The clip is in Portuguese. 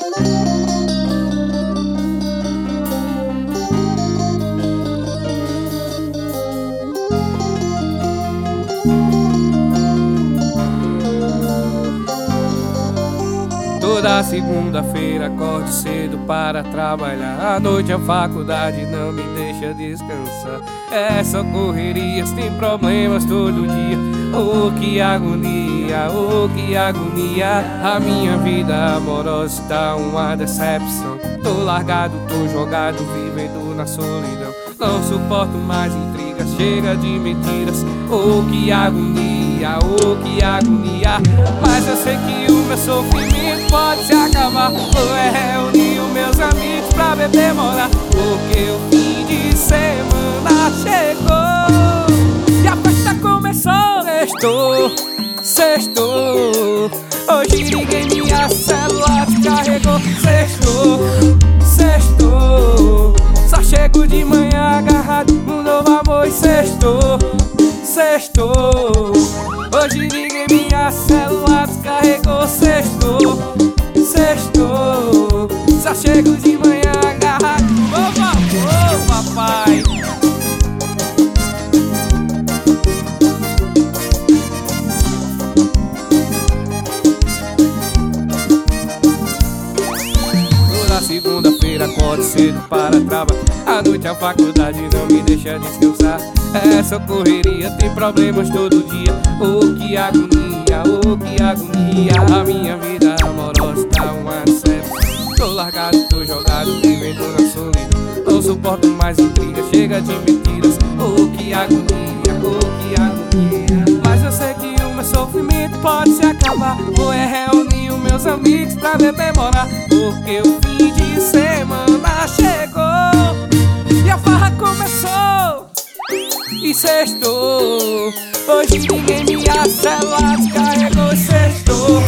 Toda segunda-feira acordo cedo para trabalhar. À noite a faculdade não me deixa descansar. É só correrias, tem problemas todo dia. Oh, que agonia, oh, que agonia. A minha vida amorosa tá uma decepção. Tô largado, tô jogado, vivendo na solidão. Não suporto mais intrigas, chega de mentiras. Oh, que agonia, oh, que agonia. Mas eu sei que o meu sofrimento pode se acabar. Vou reunir os meus amigos pra beber morar, porque o fim de semana chegou e a festa começou. Sextou, sextou. Hoje ninguém minha célula descarregou. Sextou, sextou. Só chego de manhã agarrado no novo amor. E sextou, sextou. Hoje ninguém minha célula descarregou. Sextou, sextou. Só chego de manhã agarrado no novo amor, papai. Toda segunda-feira acordo cedo para trabalhar. À noite a faculdade não me deixa descansar. É só correria, tem problemas todo dia. Oh, que agonia, oh, que agonia. A minha vida amorosa tá uma decepção. Tô largado, tô jogado, vivendo na solidão. Não suporto mais intrigas, chega de mentiras. Oh, que agonia, oh, que agonia. Mas eu sei que o meu sofrimento pode se acabar. Vou reunir os meus amigos pra beber morar, porque o fim de semana chegou e a farra começou. E sextou. Hoje ninguém minha célula descarregou. Sextou,